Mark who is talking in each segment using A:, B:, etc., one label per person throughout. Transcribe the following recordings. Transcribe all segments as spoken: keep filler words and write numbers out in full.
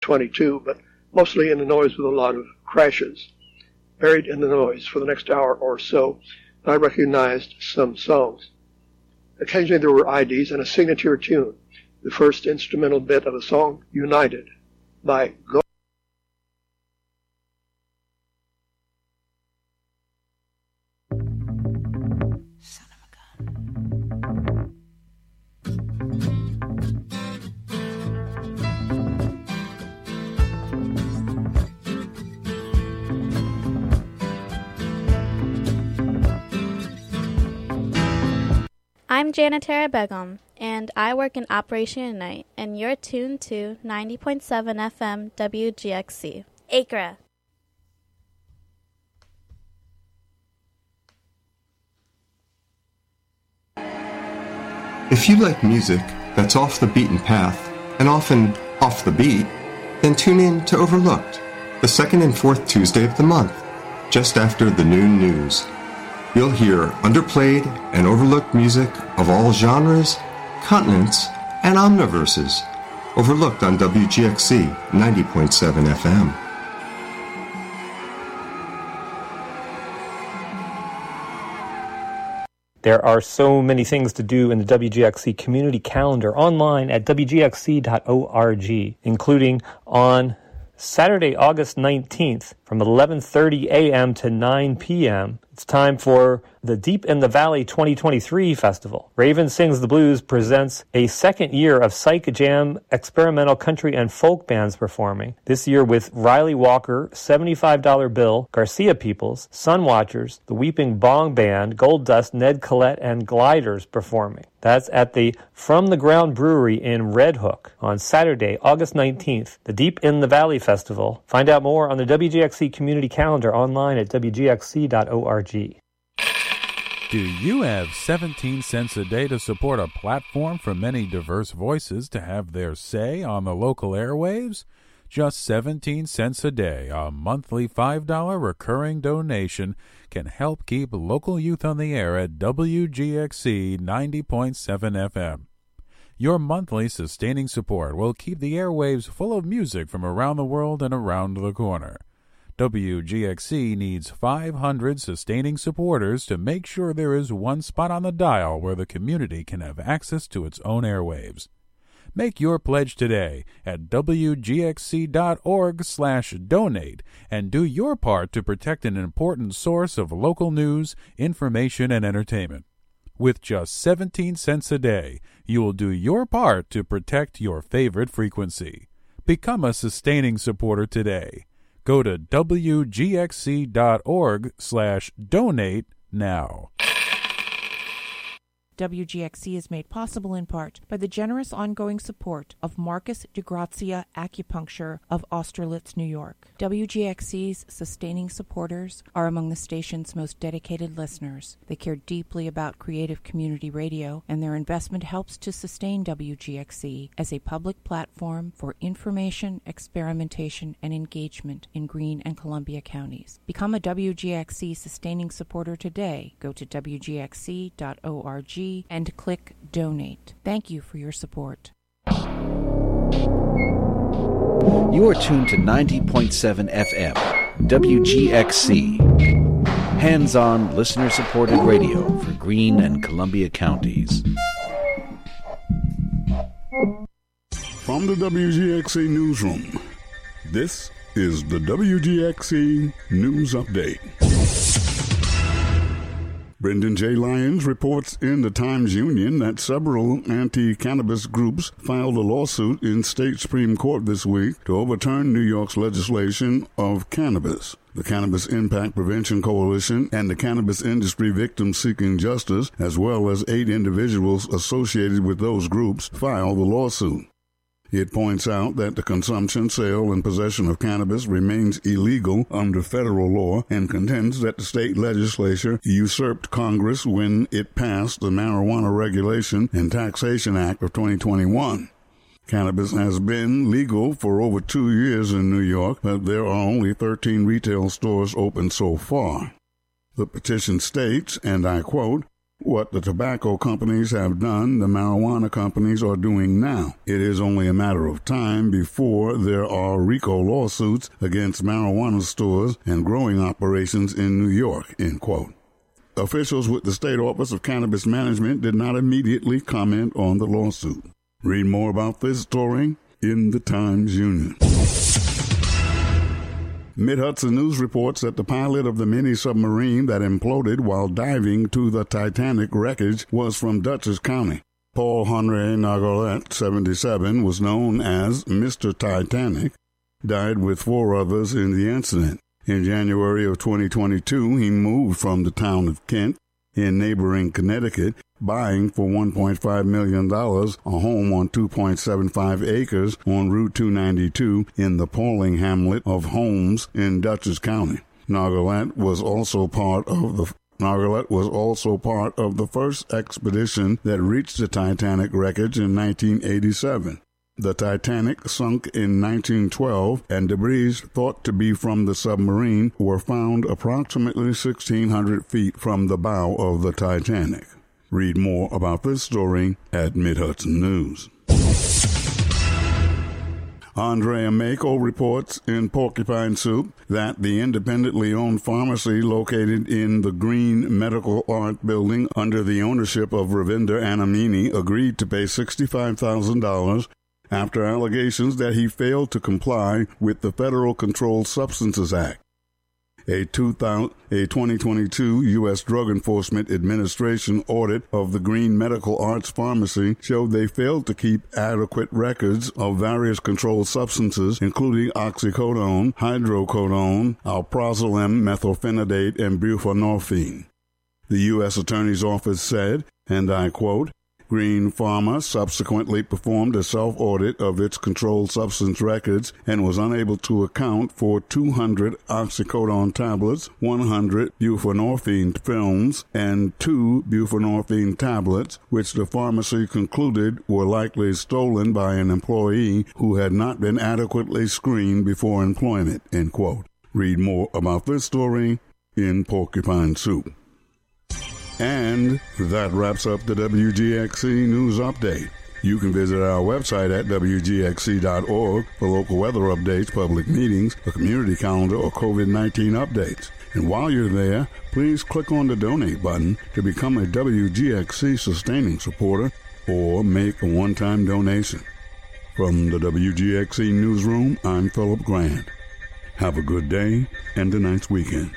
A: twenty-two, but mostly in the noise with a lot of crashes. Buried in the noise for the next hour or so, I recognized some songs. Occasionally there were I Ds and a signature tune, the first instrumental bit of a song, United, by Go.
B: I'm Janitara Begum, and I work in Operation Unite, and you're tuned to ninety point seven F M W G X C. Acre.
C: If you like music that's off the beaten path, and often off the beat, then tune in to Overlooked, the second and fourth Tuesday of the month, just after the noon news. You'll hear underplayed and overlooked music of all genres, continents, and omniverses. Overlooked on W G X C ninety point seven F M.
D: There are so many things to do in the W G X C community calendar online at W G X C dot org, including on Saturday, August nineteenth, from eleven thirty a.m. to nine p.m., it's time for the Deep in the Valley twenty twenty-three Festival. Raven Sings the Blues presents a second year of Psych Jam experimental country and folk bands performing. This year with Riley Walker, seventy-five dollar Bill, Garcia Peoples, Sun Watchers, the Weeping Bong Band, Gold Dust, Ned Collette, and Gliders performing. That's at the From the Ground Brewery in Red Hook on Saturday, August nineteenth, the Deep in the Valley Festival. Find out more on the W G X C community calendar online at W G X C dot org.
E: Do you have seventeen cents a day to support a platform for many diverse voices to have their say on the local airwaves? Just seventeen cents a day, a monthly five dollar recurring donation, can help keep local youth on the air at W G X C ninety point seven F M. Your monthly sustaining support will keep the airwaves full of music from around the world and around the corner. W G X C needs five hundred sustaining supporters to make sure there is one spot on the dial where the community can have access to its own airwaves. Make your pledge today at W G X C dot org slash donate and do your part to protect an important source of local news, information, and entertainment. With just seventeen cents a day, you will do your part to protect your favorite frequency. Become a sustaining supporter today. Go to W G X C dot org slash donate now.
F: W G X C is made possible in part by the generous ongoing support of Marcus DeGrazia Acupuncture of Austerlitz, New York. W G X C's sustaining supporters are among the station's most dedicated listeners. They care deeply about creative community radio, and their investment helps to sustain W G X C as a public platform for information, experimentation, and engagement in Greene and Columbia counties. Become a W G X C sustaining supporter today. Go to W G X C dot org and click Donate. Thank you for your support.
G: You are tuned to ninety point seven F M, W G X C. Hands-on, listener-supported radio for Greene and Columbia counties.
H: From the W G X C Newsroom, this is the W G X C News Update. Brendan J. Lyons reports in the Times-Union that several anti-cannabis groups filed a lawsuit in state Supreme Court this week to overturn New York's legislation of cannabis. The Cannabis Impact Prevention Coalition and the Cannabis Industry Victims Seeking Justice, as well as eight individuals associated with those groups, filed the lawsuit. It points out that the consumption, sale, and possession of cannabis remains illegal under federal law and contends that the state legislature usurped Congress when it passed the Marijuana Regulation and Taxation Act of twenty twenty-one. Cannabis has been legal for over two years in New York, but there are only thirteen retail stores open so far. The petition states, and I quote, What the tobacco companies have done, the marijuana companies are doing now. It is only a matter of time before there are RICO lawsuits against marijuana stores and growing operations in New York, end quote. Officials with the State Office of Cannabis Management did not immediately comment on the lawsuit. Read more about this story in the Times-Union. Mid-Hudson News reports that the pilot of the mini-submarine that imploded while diving to the Titanic wreckage was from Dutchess County. Paul Henri Nargolet, seventy-seven, was known as Mister Titanic, died with four others in the incident. In January of twenty twenty-two, he moved from the town of Kent in neighboring Connecticut, buying for one point five million dollars a home on two point seven five acres on Route two ninety-two in the Pauling hamlet of Holmes in Dutchess County. Nargolet was also part of the Nargolet was also part of the first expedition that reached the Titanic wreckage in nineteen eighty-seven. The Titanic sunk in nineteen twelve, and debris thought to be from the submarine were found approximately sixteen hundred feet from the bow of the Titanic. Read more about this story at Mid-Hudson News. Andrea Mako reports in Porcupine Soup that the independently owned pharmacy located in the Green Medical Art Building under the ownership of Ravinder Anamini agreed to pay sixty-five thousand dollars after allegations that he failed to comply with the Federal Controlled Substances Act. A, a twenty twenty-two U S Drug Enforcement Administration audit of the Green Medical Arts Pharmacy showed they failed to keep adequate records of various controlled substances, including oxycodone, hydrocodone, alprazolam, methylphenidate, and buprenorphine. The U S Attorney's Office said, and I quote, Green Pharma subsequently performed a self-audit of its controlled substance records and was unable to account for two hundred oxycodone tablets, one hundred buprenorphine films, and two buprenorphine tablets, which the pharmacy concluded were likely stolen by an employee who had not been adequately screened before employment, end quote. Read more about this story in Porcupine Soup. And that wraps up the W G X C News Update. You can visit our website at W G X C dot org for local weather updates, public meetings, a community calendar, or COVID nineteen updates. And while you're there, please click on the donate button to become a W G X C sustaining supporter or make a one-time donation. From the W G X C Newsroom, I'm Philip Grant. Have a good day and a nice weekend.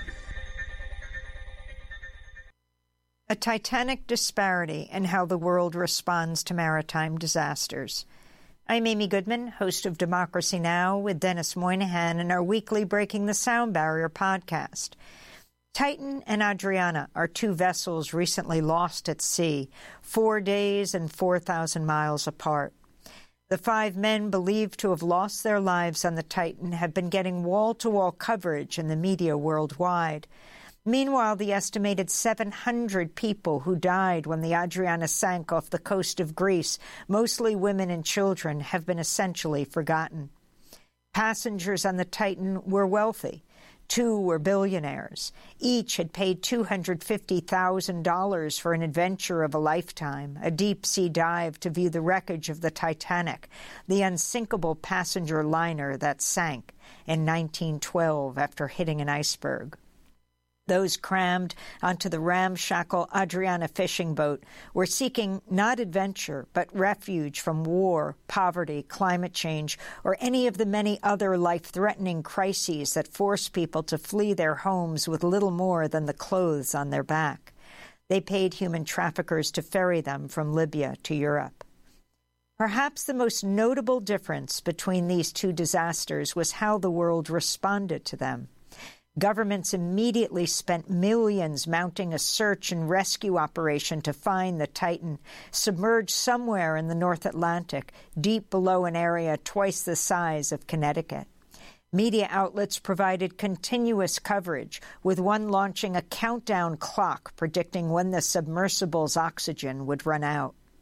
I: A titanic disparity in how the world responds to maritime disasters. I'm Amy Goodman, host of Democracy Now! With Dennis Moynihan in our weekly Breaking the Sound Barrier podcast. Titan and Adriana are two vessels recently lost at sea, four days and four thousand miles apart. The five men believed to have lost their lives on the Titan have been getting wall-to-wall coverage in the media worldwide. Meanwhile, the estimated seven hundred people who died when the Adriana sank off the coast of Greece, mostly women and children, have been essentially forgotten. Passengers on the Titan were wealthy. Two were billionaires. Each had paid two hundred fifty thousand dollars for an adventure of a lifetime, a deep-sea dive to view the wreckage of the Titanic, the unsinkable passenger liner that sank in nineteen twelve after hitting an iceberg. Those crammed onto the ramshackle Adriana fishing boat were seeking not adventure, but refuge from war, poverty, climate change, or any of the many other life-threatening crises that force people to flee their homes with little more than the clothes on their back. They paid human traffickers to ferry them from Libya to Europe. Perhaps the most notable difference between these two disasters was how the world responded to them. Governments immediately spent millions mounting a search and rescue operation to find the Titan, submerged somewhere in the North Atlantic, deep below an area twice the size of Connecticut. Media outlets provided continuous coverage, with one launching a countdown clock predicting when the submersible's oxygen would run out.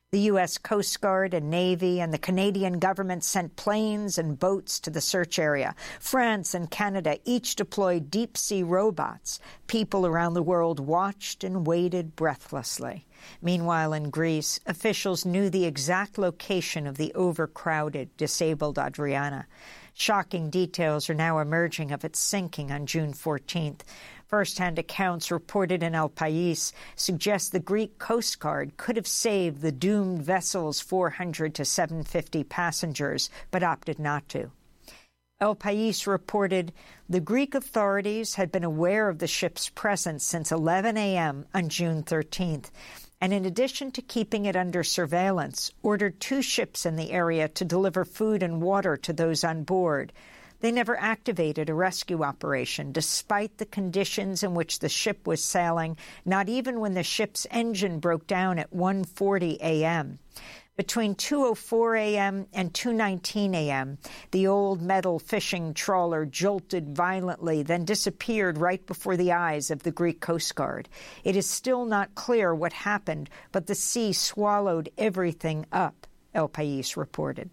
I: The U S Coast Guard and Navy and the Canadian government sent planes and boats to the search area. France and Canada each deployed deep-sea robots. People around the world watched and waited breathlessly. Meanwhile, in Greece, officials knew the exact location of the overcrowded, disabled Adriana. Shocking details are now emerging of its sinking on June fourteenth. First-hand accounts reported in El País suggest the Greek Coast Guard could have saved the doomed vessel's four hundred to seven hundred fifty passengers, but opted not to. El País reported the Greek authorities had been aware of the ship's presence since eleven a.m. on June thirteenth, and in addition to keeping it under surveillance, ordered two ships in the area to deliver food and water to those on board. They never activated a rescue operation, despite the conditions in which the ship was sailing, not even when the ship's engine broke down at one forty a.m. Between two oh four a.m. and two nineteen a.m., the old metal fishing trawler jolted violently, then disappeared right before the eyes of the Greek Coast Guard. It is still not clear what happened, but the sea swallowed everything up, El País reported.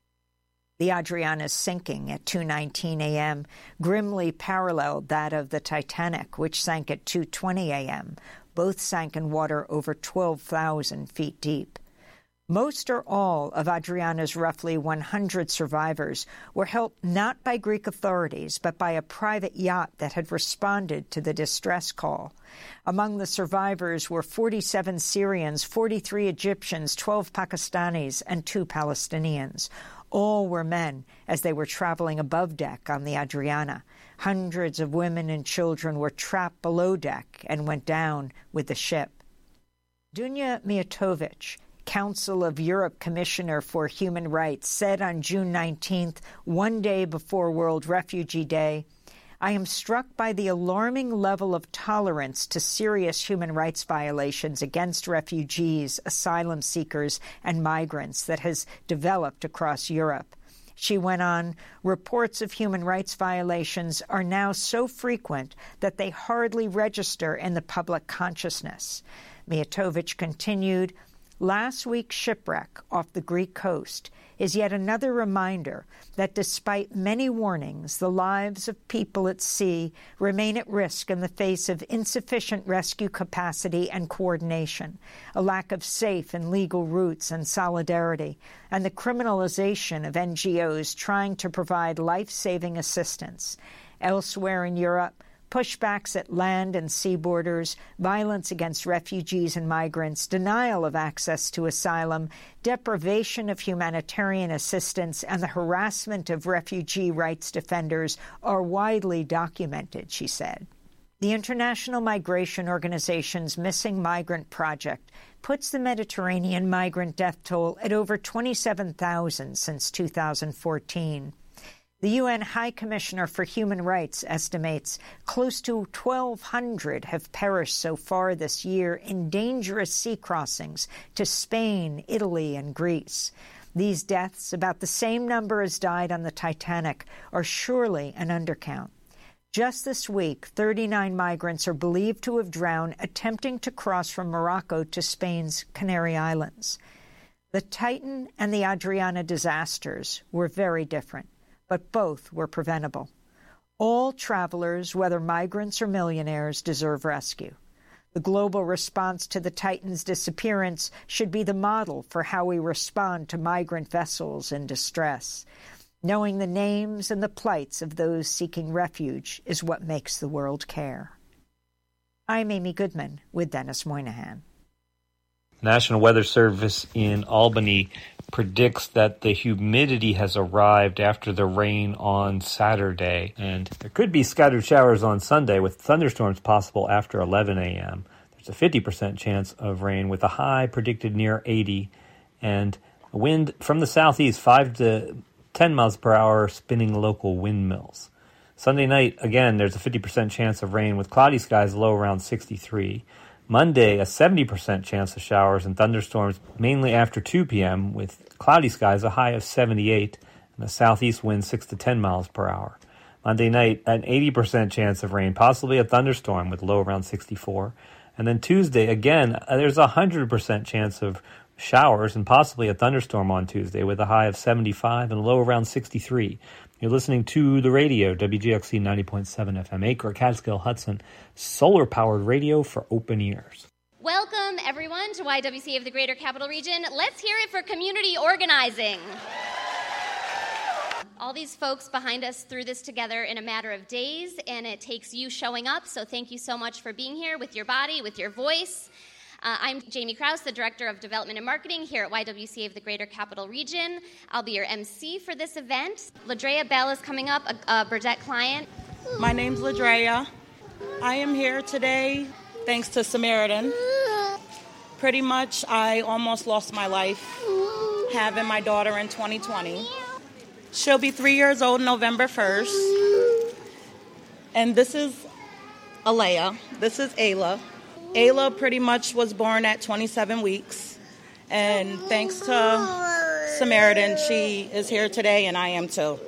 I: The Adriana's sinking at two nineteen a.m. grimly paralleled that of the Titanic, which sank at two twenty a.m. Both sank in water over twelve thousand feet deep. Most or all of Adriana's roughly one hundred survivors were helped not by Greek authorities, but by a private yacht that had responded to the distress call. Among the survivors were forty-seven Syrians, forty-three Egyptians, twelve Pakistanis, and two Palestinians. All were men as they were traveling above deck on the Adriana. Hundreds of women and children were trapped below deck and went down with the ship. Dunja Mijatovic, Council of Europe Commissioner for Human Rights, said on June nineteenth, one day before World Refugee Day, "I am struck by the alarming level of tolerance to serious human rights violations against refugees, asylum seekers, and migrants that has developed across Europe." She went on, "Reports of human rights violations are now so frequent that they hardly register in the public consciousness." Mijatovic continued, "Last week's shipwreck off the Greek coast is yet another reminder that despite many warnings, the lives of people at sea remain at risk in the face of insufficient rescue capacity and coordination, a lack of safe and legal routes and solidarity, and the criminalization of N G Os trying to provide life-saving assistance. Elsewhere in Europe, pushbacks at land and sea borders, violence against refugees and migrants, denial of access to asylum, deprivation of humanitarian assistance, and the harassment of refugee rights defenders are widely documented," she said. The International Migration Organization's Missing Migrant Project puts the Mediterranean migrant death toll at over twenty-seven thousand since two thousand fourteen. The U N High Commissioner for Human Rights estimates close to twelve hundred have perished so far this year in dangerous sea crossings to Spain, Italy, and Greece. These deaths, about the same number as died on the Titanic, are surely an undercount. Just this week, thirty-nine migrants are believed to have drowned attempting to cross from Morocco to Spain's Canary Islands. The Titan and the Adriana disasters were very different, but both were preventable. All travelers, whether migrants or millionaires, deserve rescue. The global response to the Titan's disappearance should be the model for how we respond to migrant vessels in distress. Knowing the names and the plights of those seeking refuge is what makes the world care. I'm Amy Goodman with Dennis Moynihan.
D: National Weather Service in Albany predicts that the humidity has arrived after the rain on Saturday, and there could be scattered showers on Sunday with thunderstorms possible after eleven a.m. There's a fifty percent chance of rain with a high predicted near eighty, and a wind from the southeast five to ten miles per hour spinning local windmills. Sunday night, again, there's a fifty percent chance of rain with cloudy skies, low around sixty-three. Monday, a seventy percent chance of showers and thunderstorms, mainly after two p.m., with cloudy skies, a high of seventy-eight, and a southeast wind six to ten miles per hour. Monday night, an eighty percent chance of rain, possibly a thunderstorm with low around sixty-four. And then Tuesday, again, there's a one hundred percent chance of showers and possibly a thunderstorm on Tuesday with a high of seventy-five and a low around sixty-three. You're listening to the radio, W G X C ninety point seven F M, Acre, Catskill, Hudson, solar-powered radio for open ears.
J: Welcome, everyone, to Y W C A of the Greater Capital Region. Let's hear it for community organizing. All these folks behind us threw this together in a matter of days, and it takes you showing up, so thank you so much for being here with your body, with your voice. Uh, I'm Jamie Krause, the Director of Development and Marketing here at Y W C A of the Greater Capital Region. I'll be your M C for this event. Ladrea Bell is coming up, a, a Burdett client.
K: My name's Ladrea. I am here today thanks to Samaritan. Pretty much, I almost lost my life having my daughter in twenty twenty. She'll be three years old November first. And this is Alea. This is Ayla. Ayla pretty much was born at twenty-seven weeks. And thanks to Samaritan, she is here today, and I am too.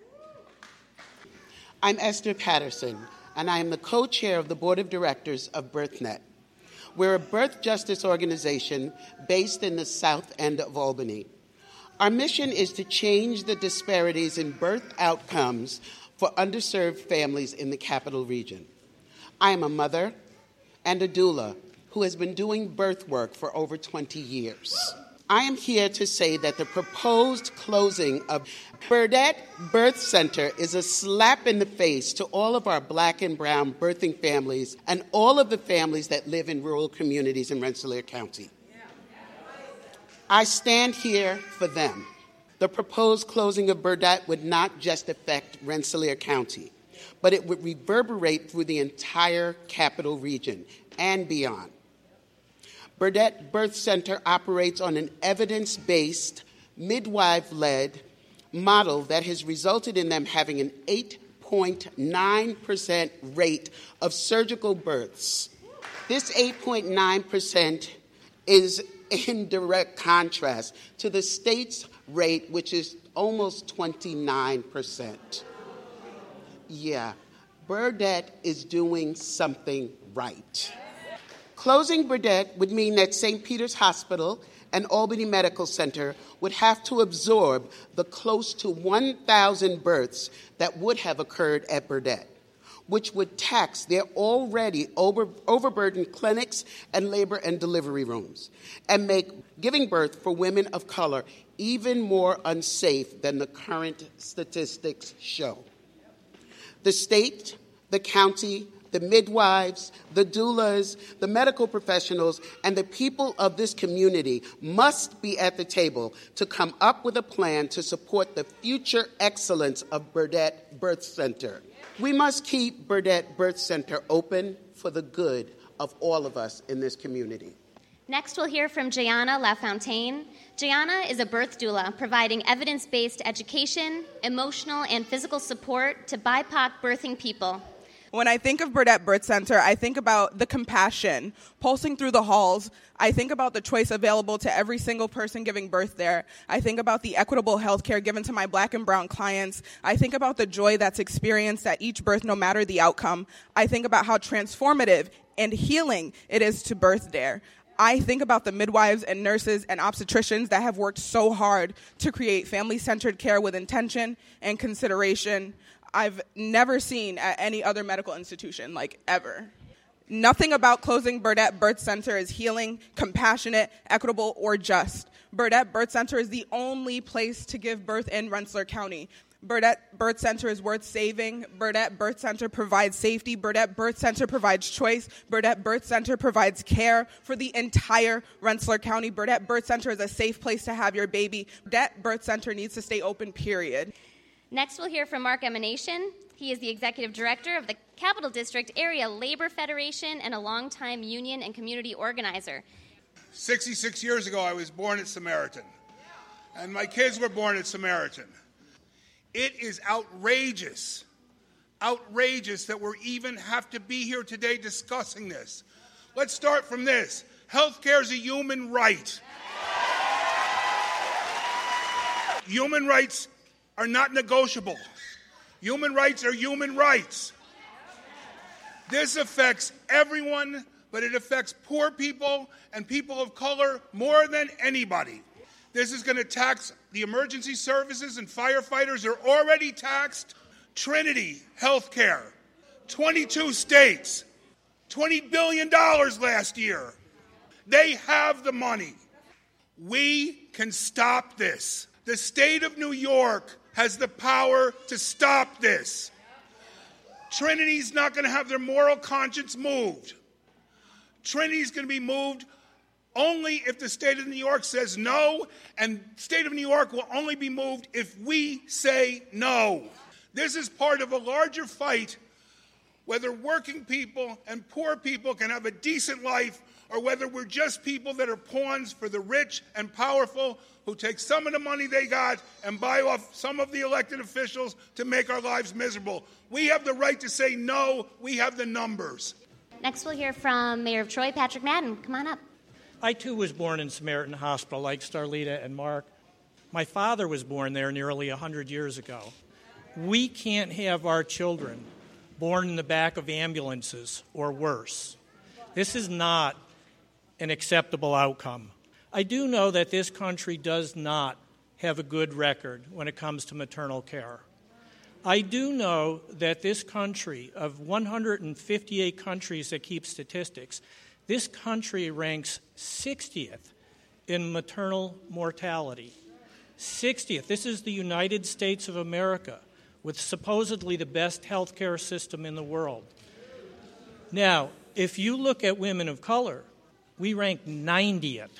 L: I'm Esther Patterson, and I am the co-chair of the Board of Directors of BirthNet. We're a birth justice organization based in the south end of Albany. Our mission is to change the disparities in birth outcomes for underserved families in the capital region. I am a mother and a doula who has been doing birth work for over twenty years. I am here to say that the proposed closing of Burdett Birth Center is a slap in the face to all of our black and brown birthing families and all of the families that live in rural communities in Rensselaer County. I stand here for them. The proposed closing of Burdett would not just affect Rensselaer County, but it would reverberate through the entire capital region and beyond. Burdett Birth Center operates on an evidence-based, midwife-led model that has resulted in them having an eight point nine percent rate of surgical births. This eight point nine percent is in direct contrast to the state's rate, which is almost twenty-nine percent. Yeah, Burdett is doing something right. Closing Burdett would mean that Saint Peter's Hospital and Albany Medical Center would have to absorb the close to one thousand births that would have occurred at Burdett, which would tax their already over, overburdened clinics and labor and delivery rooms, and make giving birth for women of color even more unsafe than the current statistics show. The state, the county, the midwives, the doulas, the medical professionals, and the people of this community must be at the table to come up with a plan to support the future excellence of Burdett Birth Center. We must keep Burdett Birth Center open for the good of all of us in this community.
J: Next, we'll hear from Jayana LaFontaine. Jayana is a birth doula providing evidence-based education, emotional, and physical support to B I P O C birthing people.
M: When I think of Burdett Birth Center, I think about the compassion pulsing through the halls. I think about the choice available to every single person giving birth there. I think about the equitable health care given to my black and brown clients. I think about the joy that's experienced at each birth, no matter the outcome. I think about how transformative and healing it is to birth there. I think about the midwives and nurses and obstetricians that have worked so hard to create family-centered care with intention and consideration I've never seen at any other medical institution, like ever. Nothing about closing Burdett Birth Center is healing, compassionate, equitable, or just. Burdett Birth Center is the only place to give birth in Rensselaer County. Burdett Birth Center is worth saving. Burdett Birth Center provides safety. Burdett Birth Center provides choice. Burdett Birth Center provides care for the entire Rensselaer County. Burdett Birth Center is a safe place to have your baby. Burdett Birth Center needs to stay open, period.
J: Next, we'll hear from Mark Emanation. He is the Executive Director of the Capital District Area Labor Federation and a longtime union and community organizer.
N: sixty-six years ago, I was born at Samaritan, and my kids were born at Samaritan. It is outrageous, outrageous that we even have to be here today discussing this. Let's start from this. Healthcare is a human right. Human rights are not negotiable. Human rights are human rights. This affects everyone but it affects poor people and people of color more than anybody. This is going to tax the emergency services, and firefighters are already taxed. Trinity Healthcare, twenty-two states, twenty billion dollars last year. They have the money. We can stop this. The state of New York has the power to stop this. Trinity's not going to have their moral conscience moved. Trinity's going to be moved only if the state of New York says no, and the state of New York will only be moved if we say no. This is part of a larger fight, whether working people and poor people can have a decent life, or whether we're just people that are pawns for the rich and powerful who take some of the money they got and buy off some of the elected officials to make our lives miserable. We have the right to say no. We have the numbers.
J: Next, we'll hear from Mayor of Troy, Patrick Madden. Come on up.
O: I, too, was born in Samaritan Hospital, like Starlita and Mark. My father was born there nearly one hundred years ago. We can't have our children born in the back of ambulances or worse. This is not an acceptable outcome. I do know that this country does not have a good record when it comes to maternal care. I do know that this country, of one hundred fifty-eight countries that keep statistics, this country ranks sixtieth in maternal mortality. sixtieth. This is the United States of America, with supposedly the best healthcare system in the world. Now, if you look at women of color, we rank ninetieth.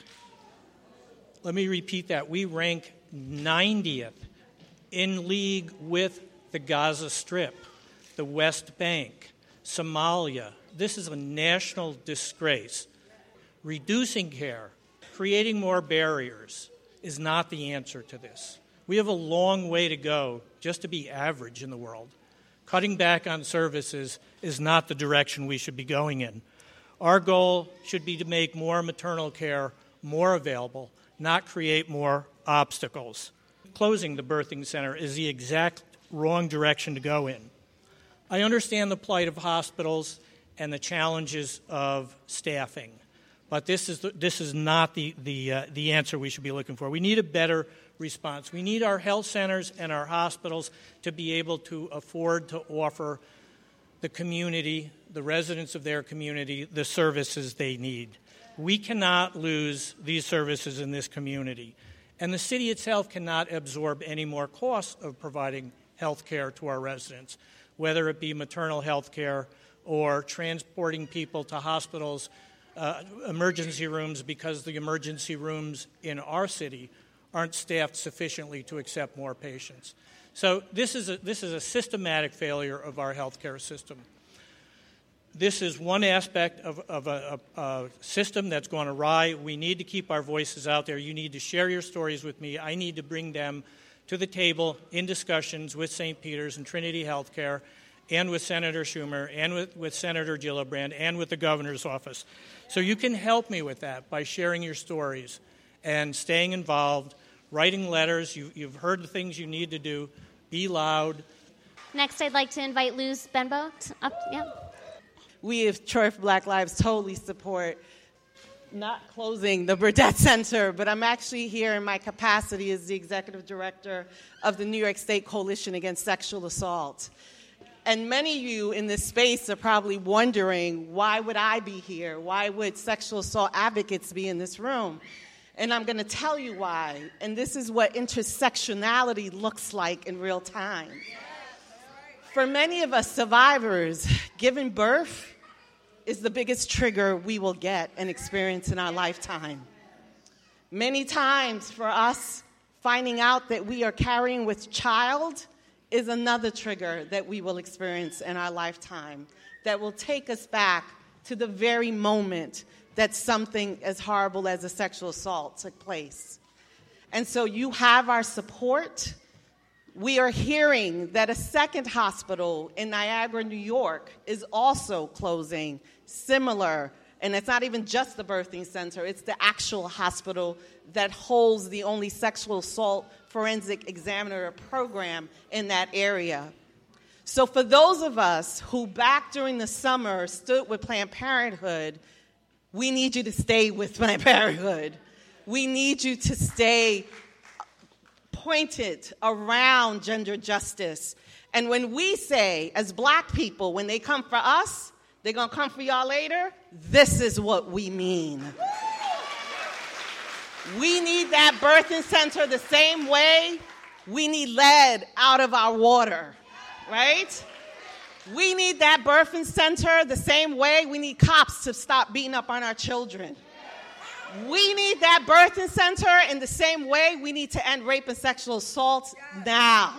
O: Let me repeat that. We rank ninetieth in league with the Gaza Strip, the West Bank, Somalia. This is a national disgrace. Reducing care, creating more barriers is not the answer to this. We have a long way to go just to be average in the world. Cutting back on services is not the direction we should be going in. Our goal should be to make more maternal care more available, not create more obstacles. Closing the birthing center is the exact wrong direction to go in. I understand the plight of hospitals and the challenges of staffing, but this is the, this is not the the uh, the answer we should be looking for. We need a better response. We need our health centers and our hospitals to be able to afford to offer the community, the residents of their community, the services they need. We cannot lose these services in this community, and the city itself cannot absorb any more costs of providing health care to our residents, whether it be maternal health care or transporting people to hospitals, uh, emergency rooms, because the emergency rooms in our city aren't staffed sufficiently to accept more patients. So this is a, this is a systematic failure of our healthcare system. This is one aspect of, of a, a, a system that's gone awry. We need to keep our voices out there. You need to share your stories with me. I need to bring them to the table in discussions with Saint Peter's and Trinity Healthcare, and with Senator Schumer, and with, with Senator Gillibrand, and with the governor's office. So you can help me with that by sharing your stories and staying involved, writing letters. You, you've heard the things you need to do. Be loud.
J: Next, I'd like to invite Luz Benbow up. Yeah.
P: We of Troy for Black Lives totally support not closing the Burdett Center, but I'm actually here in my capacity as the executive director of the New York State Coalition Against Sexual Assault. And many of you in this space are probably wondering, why would I be here? Why would sexual assault advocates be in this room? And I'm going to tell you why. And this is what intersectionality looks like in real time. For many of us survivors, giving birth is the biggest trigger we will get and experience in our lifetime. Many times for us, finding out that we are carrying with child is another trigger that we will experience in our lifetime that will take us back to the very moment that something as horrible as a sexual assault took place. And so you have our support. We are hearing that a second hospital in Niagara, New York, is also closing, similar, and it's not even just the birthing center, it's the actual hospital that holds the only sexual assault forensic examiner program in that area. So for those of us who back during the summer stood with Planned Parenthood we need you to stay with Planned Parenthood. We need you to stay pointed around gender justice. And when we say, as black people, when they come for us, they're going to come for y'all later, this is what we mean. We need that birthing center the same way we need lead out of our water, right? We need that birthing center the same way we need cops to stop beating up on our children. We need that birthing center in the same way we need to end rape and sexual assault now.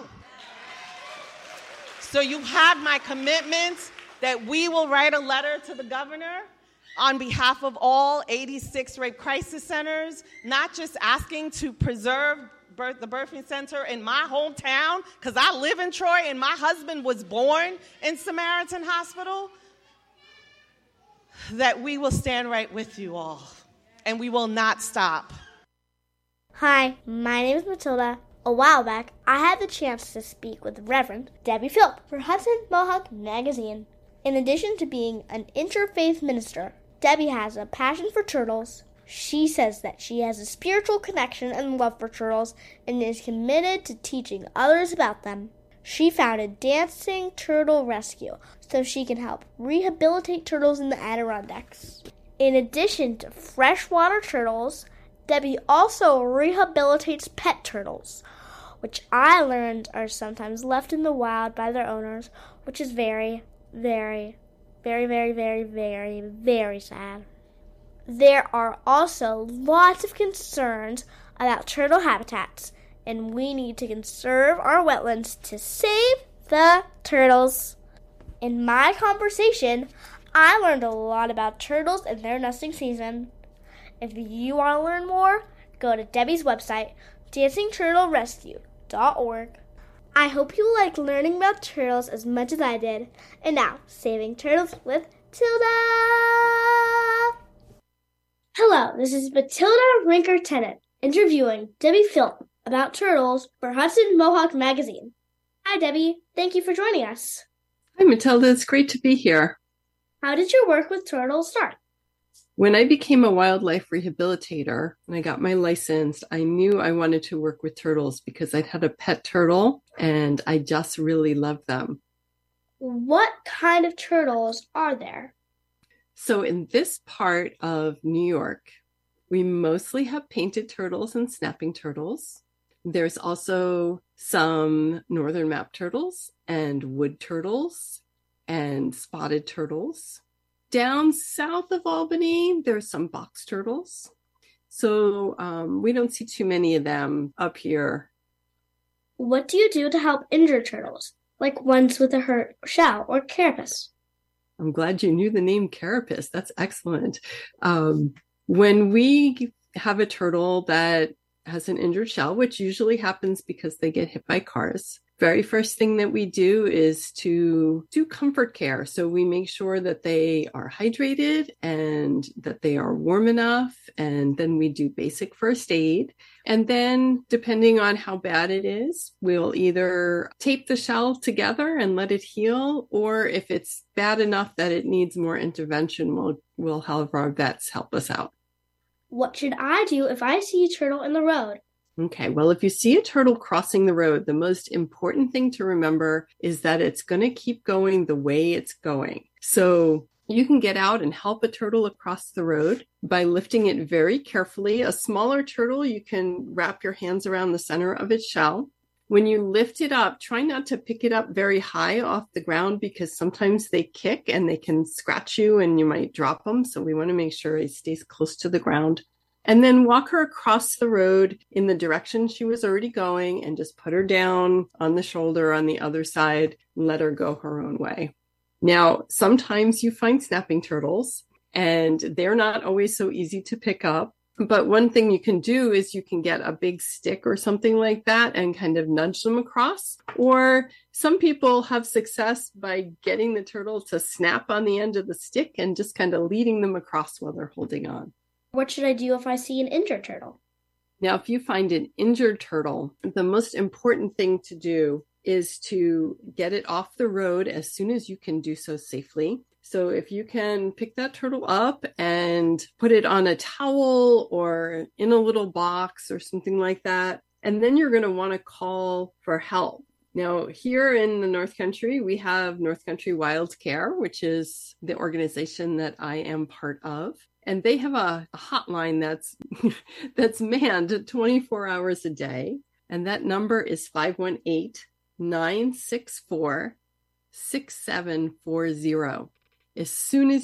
P: So you have my commitment that we will write a letter to the governor on behalf of all eighty-six rape crisis centers, not just asking to preserve birth, the birthing center in my hometown, because I live in Troy and my husband was born in Samaritan Hospital, that we will stand right with you all, and we will not stop.
Q: Hi, my name is Matilda. A while back, I had the chance to speak with Reverend Debbie Phillip for Hudson Mohawk Magazine. In addition to being an interfaith minister, Debbie has a passion for turtles. She says that she has a spiritual connection and love for turtles and is committed to teaching others about them. She founded Dancing Turtle Rescue so she can help rehabilitate turtles in the Adirondacks. In addition to freshwater turtles, Debbie also rehabilitates pet turtles, which I learned are sometimes left in the wild by their owners, which is very, very, very, very, very, very, very sad. There are also lots of concerns about turtle habitats, and we need to conserve our wetlands to save the turtles. In my conversation, I learned a lot about turtles and their nesting season. If you want to learn more, go to Debbie's website, dancing turtle rescue dot org. I hope you like learning about turtles as much as I did. And now, Saving Turtles with Tilda! Hello, this is Matilda Rinker-Tennant interviewing Debbie Phillip about turtles for Hudson Mohawk Magazine. Hi, Debbie. Thank you for joining us.
R: Hi, Matilda. It's great to be here.
Q: How did your work with turtles start?
R: When I became a wildlife rehabilitator and I got my license, I knew I wanted to work with turtles because I'd had a pet turtle and I just really loved them.
Q: What kind of turtles are there?
R: So in this part of New York, we mostly have painted turtles and snapping turtles. There's also some northern map turtles and wood turtles and spotted turtles. Down south of Albany, there's some box turtles. So um, we don't see too many of them up here.
Q: What do you do to help injured turtles, like ones with a hurt shell or carapace?
R: I'm glad you knew the name carapace. That's excellent. Um, when we have a turtle that has an injured shell, which usually happens because they get hit by cars, very first thing that we do is to do comfort care. So we make sure that they are hydrated and that they are warm enough. And then we do basic first aid. And then depending on how bad it is, we'll either tape the shell together and let it heal, or if it's bad enough that it needs more intervention, we'll, we'll have our vets help us out.
Q: What should I do if I see a turtle in the road?
R: Okay, well, if you see a turtle crossing the road, the most important thing to remember is that it's going to keep going the way it's going. So you can get out and help a turtle across the road by lifting it very carefully. A smaller turtle, you can wrap your hands around the center of its shell. When you lift it up, try not to pick it up very high off the ground because sometimes they kick and they can scratch you and you might drop them. So we want to make sure it stays close to the ground. And then walk her across the road in the direction she was already going and just put her down on the shoulder on the other side and let her go her own way. Now, sometimes you find snapping turtles and they're not always so easy to pick up. But one thing you can do is you can get a big stick or something like that and kind of nudge them across. Or some people have success by getting the turtle to snap on the end of the stick and just kind of leading them across while they're holding on.
Q: What should I do if I see an injured turtle?
R: Now, if you find an injured turtle, the most important thing to do is to get it off the road as soon as you can do so safely. So if you can pick that turtle up and put it on a towel or in a little box or something like that, and then you're going to want to call for help. Now, here in the North Country, we have North Country Wild Care, which is the organization that I am part of. And they have a, a hotline that's that's manned twenty-four hours a day. And that number is five one eight, nine six four, six seven four zero. As soon as